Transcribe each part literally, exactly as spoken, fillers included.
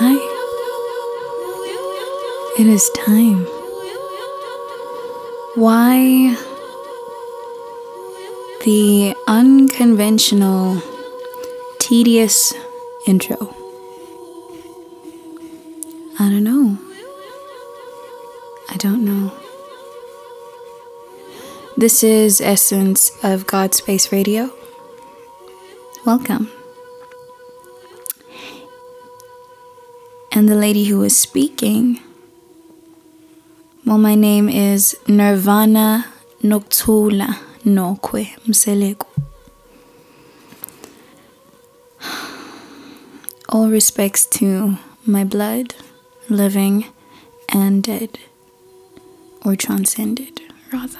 Hi. It is time. Why the unconventional, tedious intro? I don't know. I don't know. This is Essence of God Space Radio. Welcome. And the lady who is speaking, well, my name is Nirvana Noctula Nokwe Mseleko. All respects to my blood, living and dead, or transcended, rather.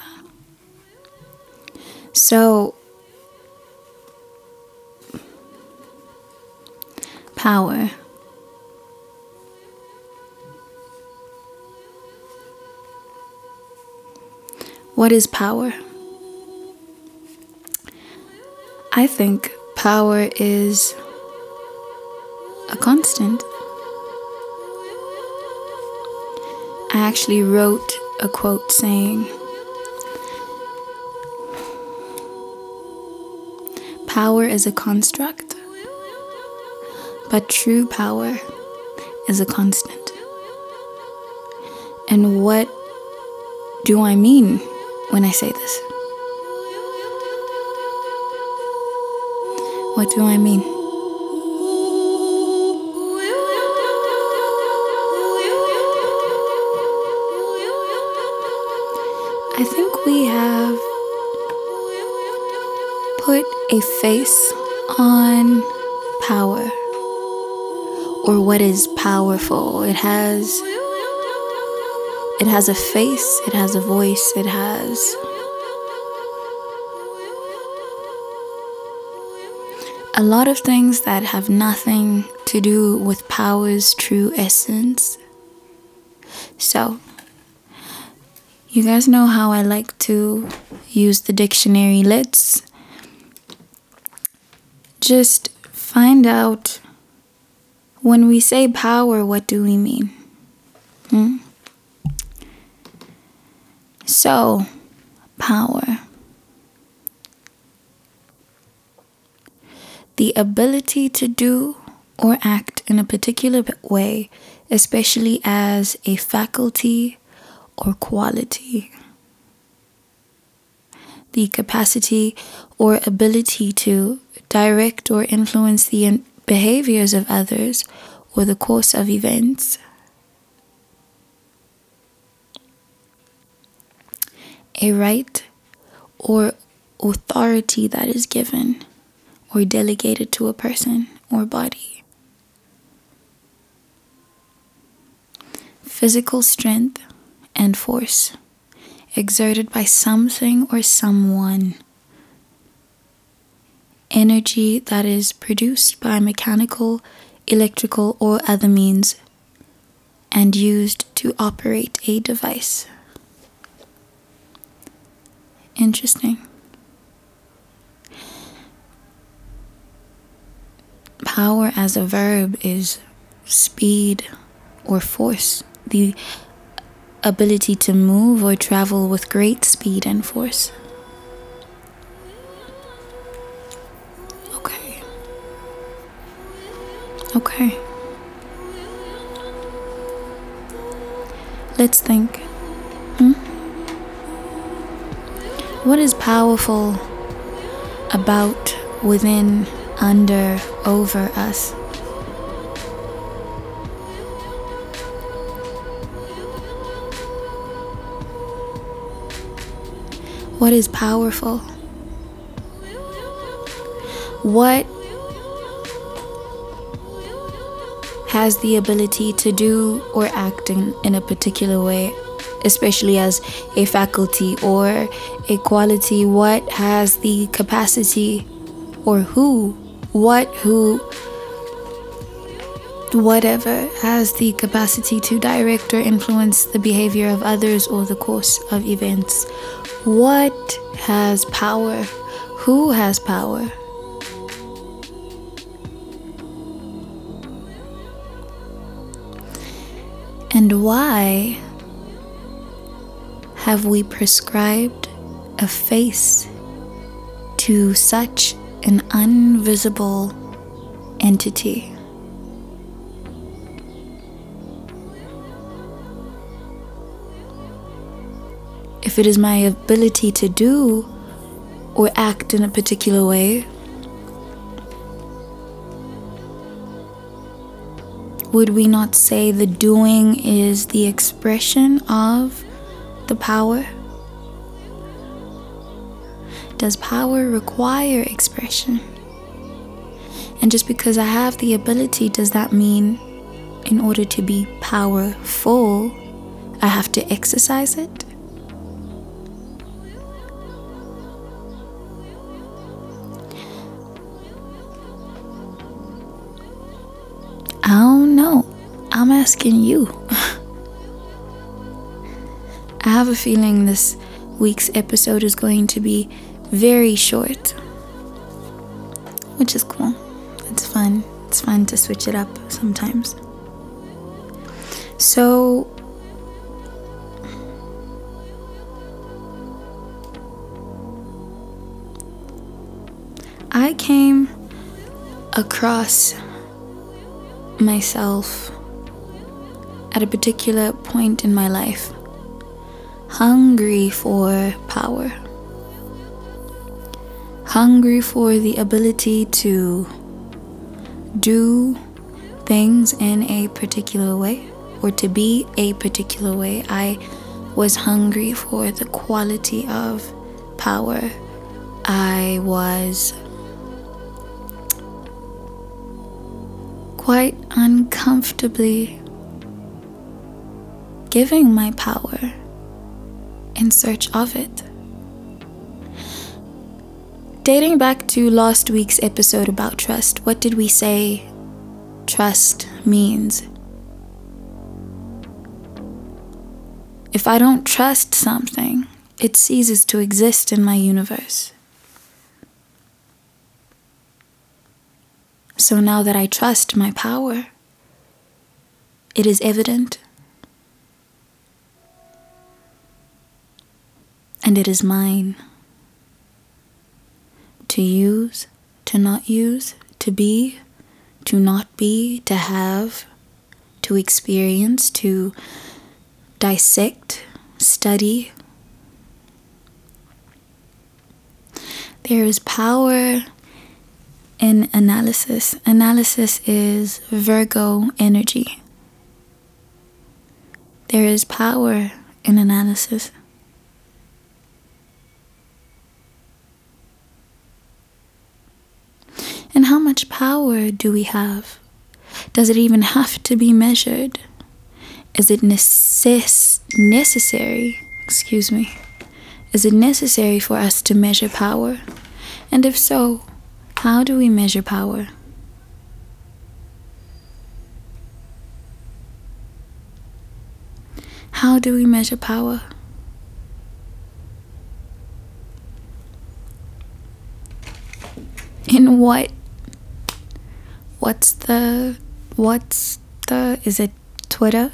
So, power. What is power? I think power is a constant. I actually wrote a quote saying, power is a construct, but true power is a constant. And what do I mean when I say this? What do I mean? I think we have put a face on power, or what is powerful. It has It has a face, it has a voice, it has a lot of things that have nothing to do with power's true essence. So, you guys know how I like to use the dictionary. Let's just find out, when we say power, what do we mean? Hmm? So, power. The ability to do or act in a particular way, especially as a faculty or quality. The capacity or ability to direct or influence the behaviors of others or the course of events. A right or authority that is given or delegated to a person or body. Physical strength and force exerted by something or someone. Energy that is produced by mechanical, electrical, or other means and used to operate a device. Interesting. Power as a verb is speed or force, the ability to move or travel with great speed and force. Okay. Okay. Let's think. Hmm? What is powerful about, within, under, over us? What is powerful? What has the ability to do or act in, in a particular way, especially as a faculty or a quality? What has the capacity, or who, what, who, whatever has the capacity to direct or influence the behavior of others or the course of events? What has power? Who has power? And why have we prescribed a face to such an invisible entity? If it is my ability to do or act in a particular way, would we not say the doing is the expression of the power? Does power require expression? And just because I have the ability, does that mean in order to be powerful, I have to exercise it? I don't know. I'm asking you. I have a feeling this week's episode is going to be very short, which is cool. It's fun. It's fun to switch it up sometimes. So, I came across myself at a particular point in my life, hungry for power, hungry for the ability to do things in a particular way or to be a particular way. I was hungry for the quality of power. I was quite uncomfortably giving my power in search of it. Dating back to last week's episode about trust, what did we say trust means? If I don't trust something, it ceases to exist in my universe. So now that I trust my power, it is evident and it is mine to use, to not use, to be, to not be, to have, to experience, to dissect, study. There is power in analysis. Analysis is Virgo energy. There is power in analysis. And how much power do we have? Does it even have to be measured? Is it necess- necessary, excuse me, is it necessary for us to measure power? And if so, how do we measure power? How do we measure power? In what? What's the, what's the, is it Twitter?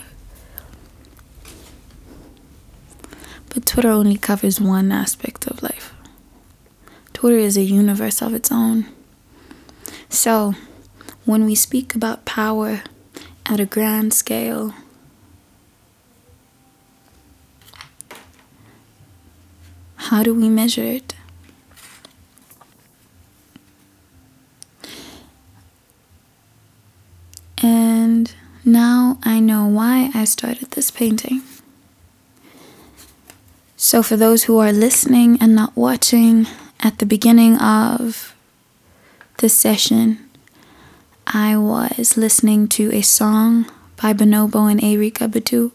But Twitter only covers one aspect of life. Twitter is a universe of its own. So, when we speak about power at a grand scale, how do we measure it? And now I know why I started this painting. So for those who are listening and not watching, at the beginning of this session, I was listening to a song by Bonobo and Erykah Badu.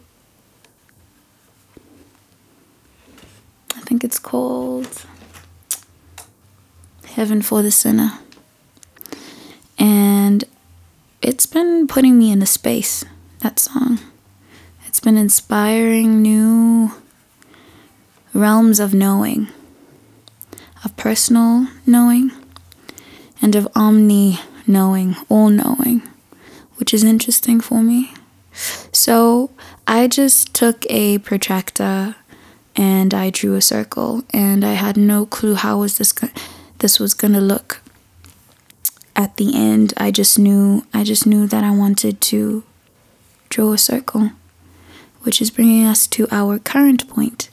I think it's called Heaven for the Sinner. And it's been putting me in a space, that song. It's been inspiring new realms of knowing, of personal knowing, and of omni knowing, all knowing, which is interesting for me. So I just took a protractor and I drew a circle, and I had no clue how was this go- this was gonna look. At the end, I just knew I just knew that I wanted to draw a circle, which is bringing us to our current point,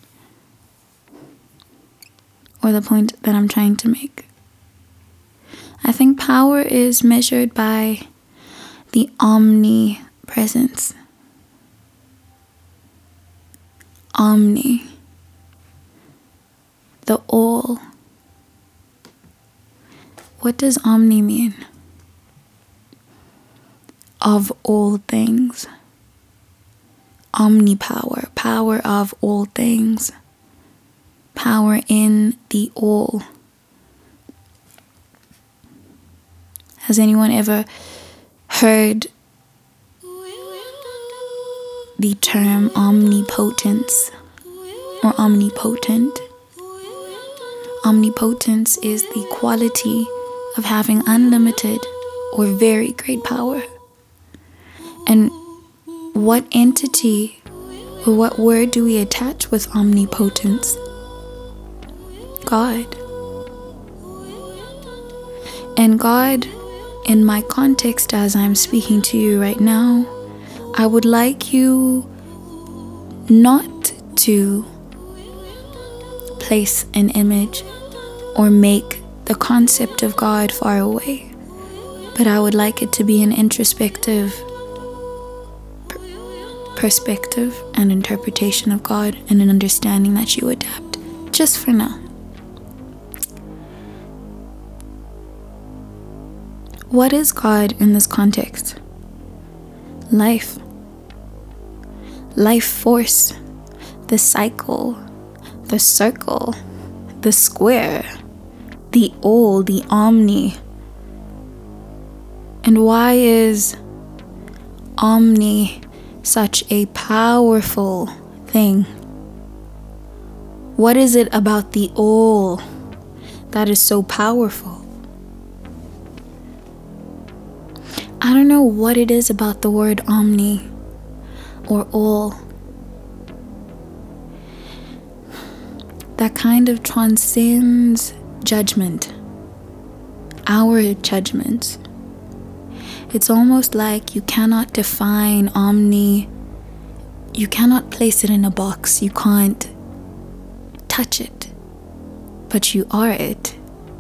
or the point that I'm trying to make. I think power is measured by the omnipresence. Omni. The all. What does omni mean? Of all things. Omnipower. Power of all things. Power in the all. Has anyone ever heard the term omnipotence or omnipotent? Omnipotence is the quality of having unlimited or very great power. And what entity or what word do we attach with omnipotence? God. And God, in my context as I'm speaking to you right now, I would like you not to place an image or make the concept of God far away, but I would like it to be an introspective per- perspective and interpretation of God, and an understanding that you adapt just for now. What is God in this context? Life. Life force. The cycle. The circle. The square. The all. The omni. And why is omni such a powerful thing? What is it about the all that is so powerful? I don't know what it is about the word omni or all that kind of transcends judgment, our judgments. It's almost like you cannot define omni, you cannot place it in a box, you can't touch it, but you are it.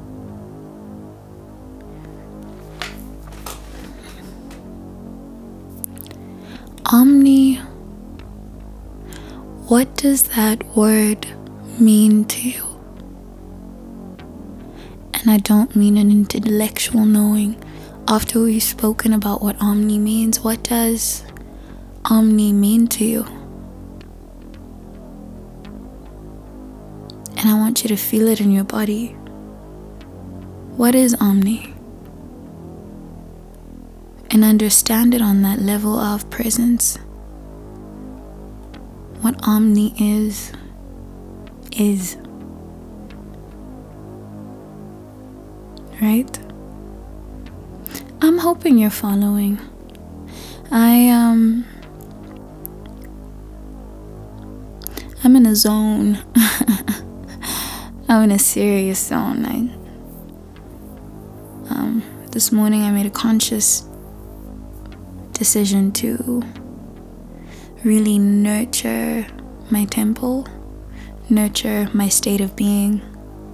Omni, what does that word mean to you? And I don't mean an intellectual knowing. After we've spoken about what omni means, what does omni mean to you? And I want you to feel it in your body. What is omni? And understand it on that level of presence. What omni is, is. Right? I'm hoping you're following. I, um, I'm in a zone. I'm in a serious zone. I, um, this morning I made a conscious decision to really nurture my temple, nurture my state of being.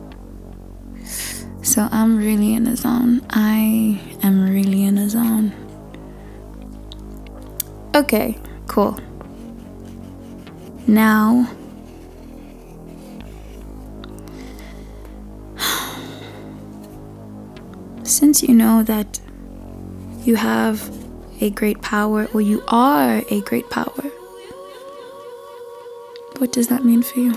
So I'm really in a zone. I am really in a zone. Okay, cool. Now, since you know that you have a great power, or you are a great power, what does that mean for you?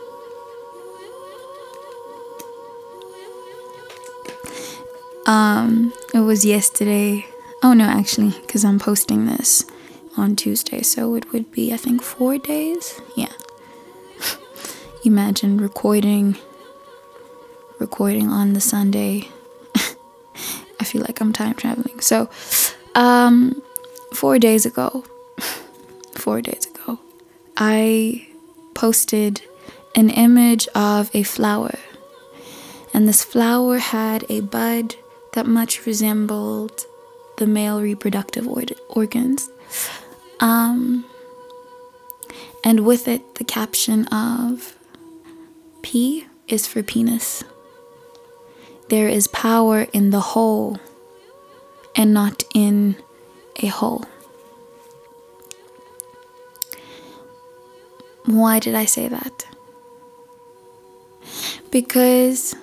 Um, it was yesterday. Oh no, actually, because I'm posting this on Tuesday, so it would be, I think, four days. Yeah. Imagine recording, recording on the Sunday. I feel like I'm time traveling. So, um, four days ago, four days ago, I posted an image of a flower. And this flower had a bud that much resembled the male reproductive or- organs. Um, and with it, the caption of P is for penis. There is power in the whole and not in a hole. Why did I say that? Because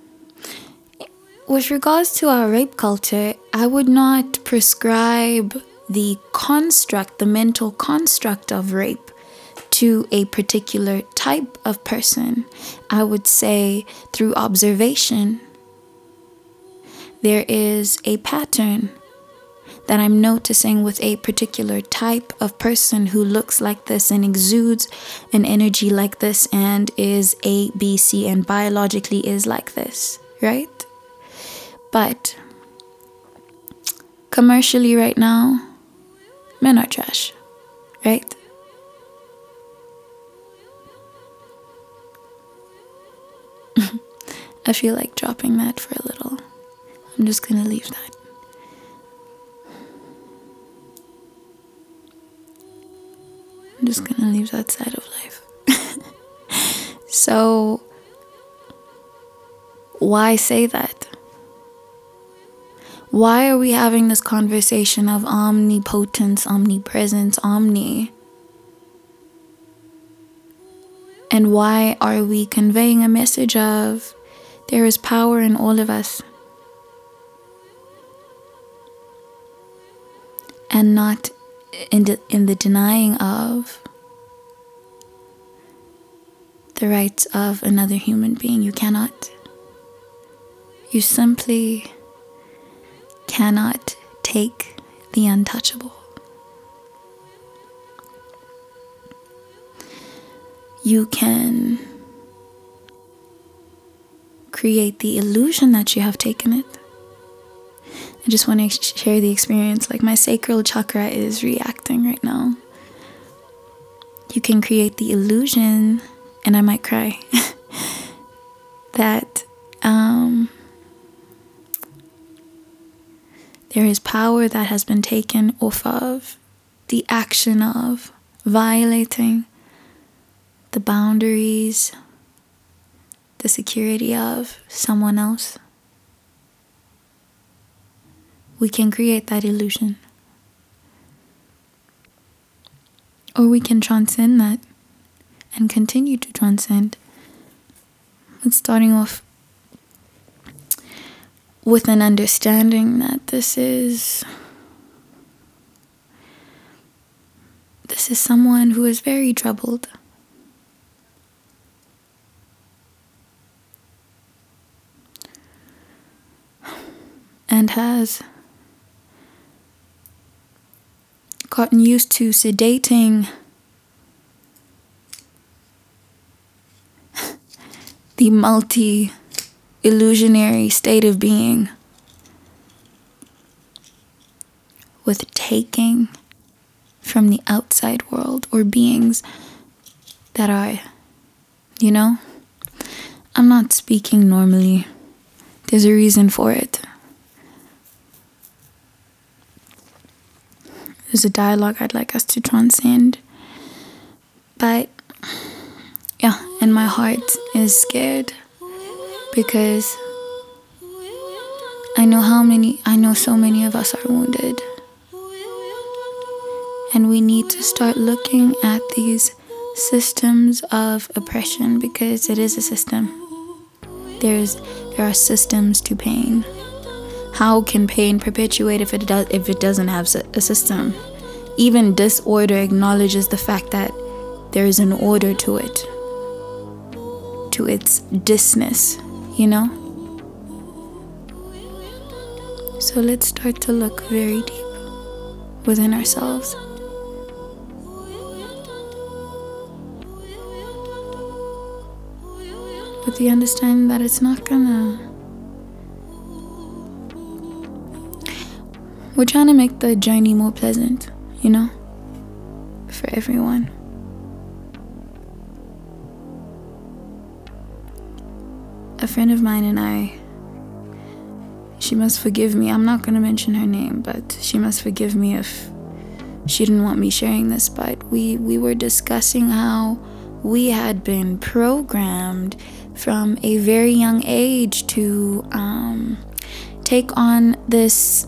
with regards to our rape culture, I would not prescribe the construct, the mental construct of rape to a particular type of person. I would say through observation, there is a pattern that I'm noticing with a particular type of person who looks like this and exudes an energy like this and is A, B, C, and biologically is like this, right? But commercially right now, men are trash, right? I feel like dropping that for a little. I'm just gonna leave that. I'm just gonna leave that side of life. So, why say that? Why are we having this conversation of omnipotence, omnipresence, omni? And why are we conveying a message of there is power in all of us? And not in the, in the denying of the rights of another human being. You cannot. You simply cannot take the untouchable. You can create the illusion that you have taken it. I just want to share the experience. Like, my sacral chakra is reacting right now. You can create the illusion, and I might cry, that um, there is power that has been taken off of the action of violating the boundaries, the security of someone else. We can create that illusion. Or we can transcend that and continue to transcend. It's starting off with an understanding that this is this is someone who is very troubled. And has gotten used to sedating the multi-illusionary state of being with taking from the outside world or beings that are, you know, I'm not speaking normally. There's a reason for it. There's a dialogue I'd like us to transcend. But, yeah, and my heart is scared because I know how many, I know so many of us are wounded. And we need to start looking at these systems of oppression because it is a system. There's, there are systems to pain. How can pain perpetuate if it does if it doesn't have a system? Even disorder acknowledges the fact that there is an order to it, to its disness, you know? So let's start to look very deep within ourselves. With the understanding that it's not gonna... We're trying to make the journey more pleasant, you know? for everyone. A friend of mine and I, she must forgive me. I'm not going to mention her name, but she must forgive me if she didn't want me sharing this. But we, we were discussing how we had been programmed from a very young age to um, take on this,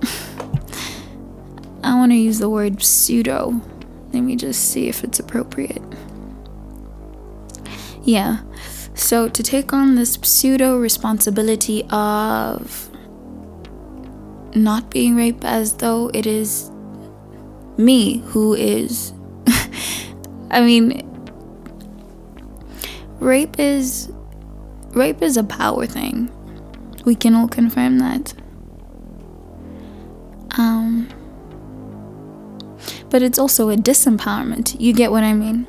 I want to use the word pseudo. Let me just see if it's appropriate. Yeah. So to take on this pseudo responsibility of not being raped as though it is me who is, I mean, rape is, rape is a power thing. We can all confirm that. Um, but it's also a disempowerment. You get what I mean?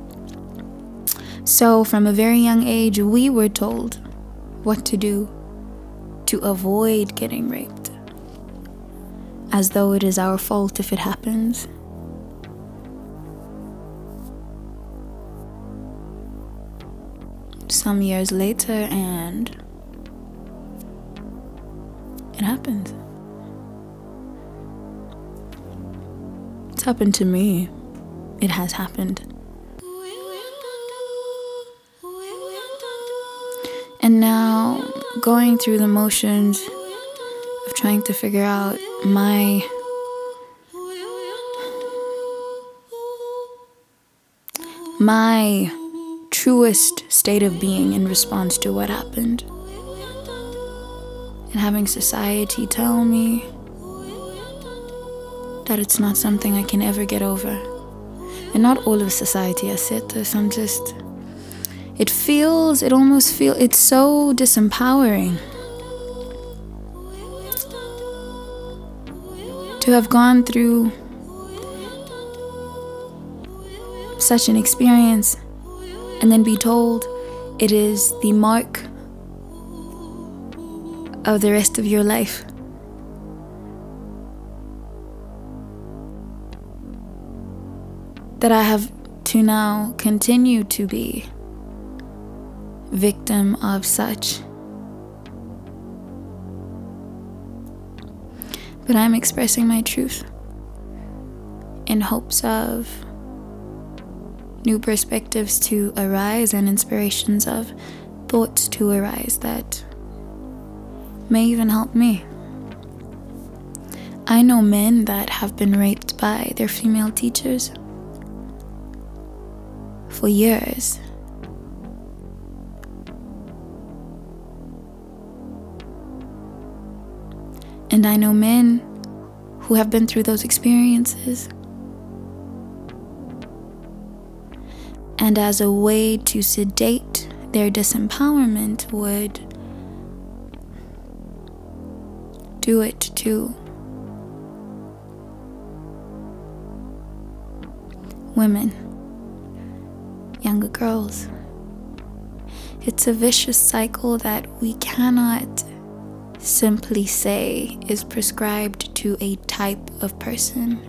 So from a very young age, we were told what to do to avoid getting raped, as though it is our fault if it happens. Some years later, and it happened. It's happened to me. It has happened. And now, going through the motions of trying to figure out my my truest state of being in response to what happened, and having society tell me that it's not something I can ever get over. And not all of society has said this. I'm just, it feels, it almost feels, it's so disempowering to have gone through such an experience and then be told it is the mark of the rest of your life. That I have to now continue to be victim of such. But I'm expressing my truth in hopes of new perspectives to arise and inspirations of thoughts to arise that may even help me. I know men that have been raped by their female teachers for years. And I know men who have been through those experiences. And as a way to sedate their disempowerment would do it to women, younger girls. It's a vicious cycle that we cannot simply say is prescribed to a type of person.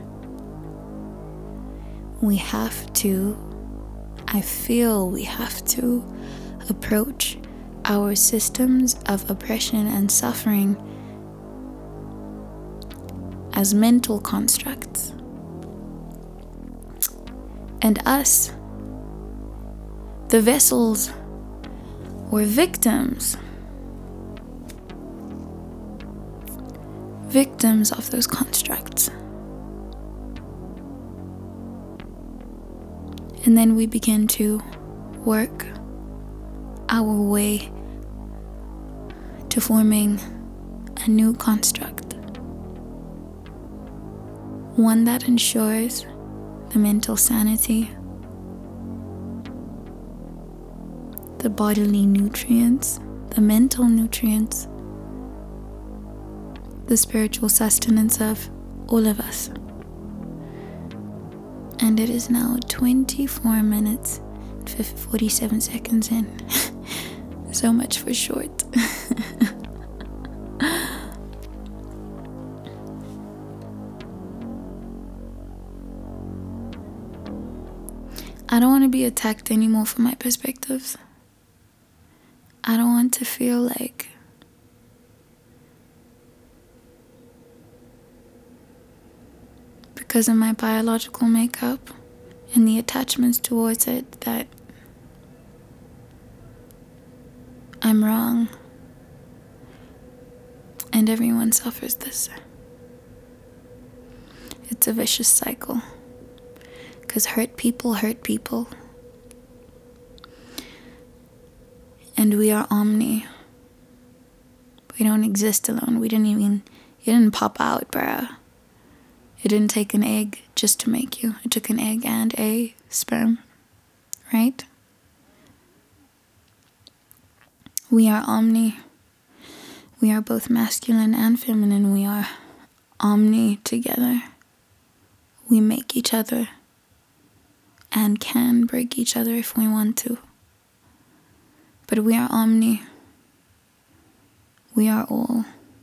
We have to, I feel we have to approach our systems of oppression and suffering as mental constructs. And us, the vessels or victims, victims of those constructs. And then we begin to work our way to forming a new construct, one that ensures the mental sanity, the bodily nutrients, the mental nutrients, the spiritual sustenance of all of us. And it is now twenty-four minutes and forty-seven seconds in. So much for short. I don't want to be attacked anymore for my perspectives. I don't want to feel like because of my biological makeup and the attachments towards it that I'm wrong. And everyone suffers this. It's a vicious cycle. Because hurt people hurt people. And we are omni. We don't exist alone. We didn't even, you didn't pop out, bruh. It didn't take an egg just to make you. It took an egg and a sperm. Right? We are omni. We are both masculine and feminine. We are omni together. We make each other and can break each other if we want to. But we are omni. We are all.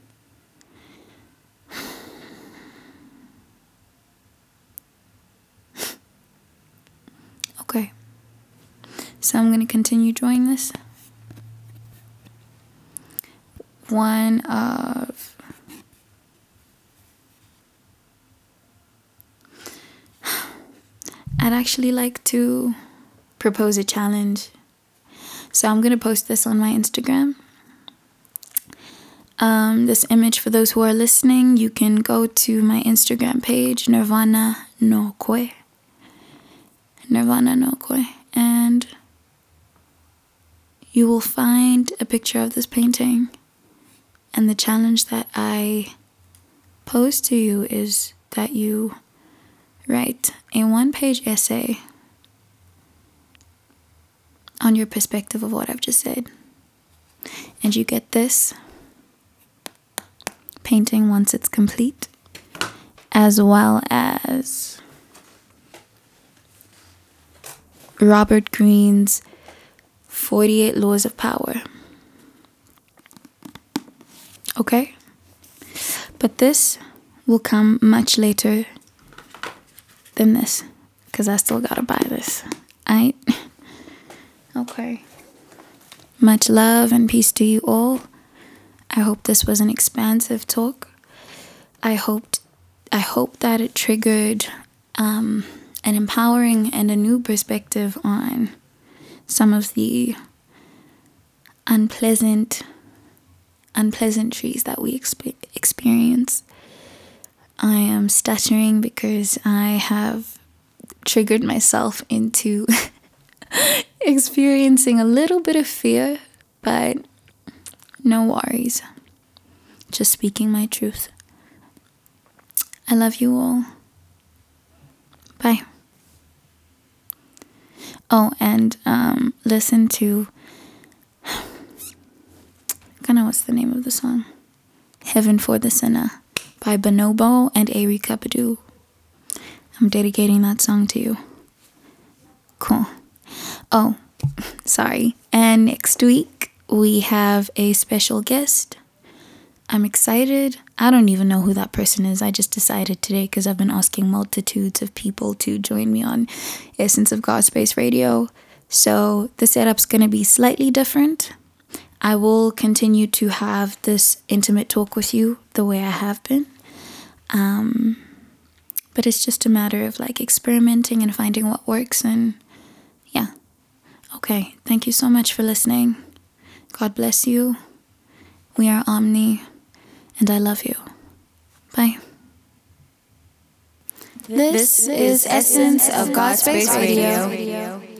Okay. So I'm going to continue drawing this. One of I'd actually like to propose a challenge. So I'm going to post this on my Instagram. Um, this image, for those who are listening, you can go to my Instagram page, Nirvana no Kwe. Nirvana no Kwe. And you will find a picture of this painting. And the challenge that I pose to you is that you write a one-page essay on your perspective of what I've just said. And you get this painting once it's complete, as well as Robert Greene's forty-eight Laws of Power. Okay? But this will come much later than this, because I still gotta buy this. Aight? Okay. Much love and peace to you all. I hope this was an expansive talk. I hoped, I hope that it triggered um, an empowering and a new perspective on some of the unpleasant unpleasantries that we exp- experience. I am stuttering because I have triggered myself into experiencing a little bit of fear, but no worries. Just speaking my truth. I love you all. Bye. Oh, and um, listen to kind of what's the name of the song? Heaven for the Sinner by Bonobo and Erykah Badu. I'm dedicating that song to you. Cool. Oh, sorry. And next week we have a special guest. I'm excited. I don't even know who that person is. I just decided today because I've been asking multitudes of people to join me on Essence of God Space Radio. So the setup's going to be slightly different. I will continue to have this intimate talk with you the way I have been. Um, but it's just a matter of like experimenting and finding what works. And yeah. Okay. Thank you so much for listening. God bless you. We are Omni. And I love you. Bye. This is Essence of God Space Radio.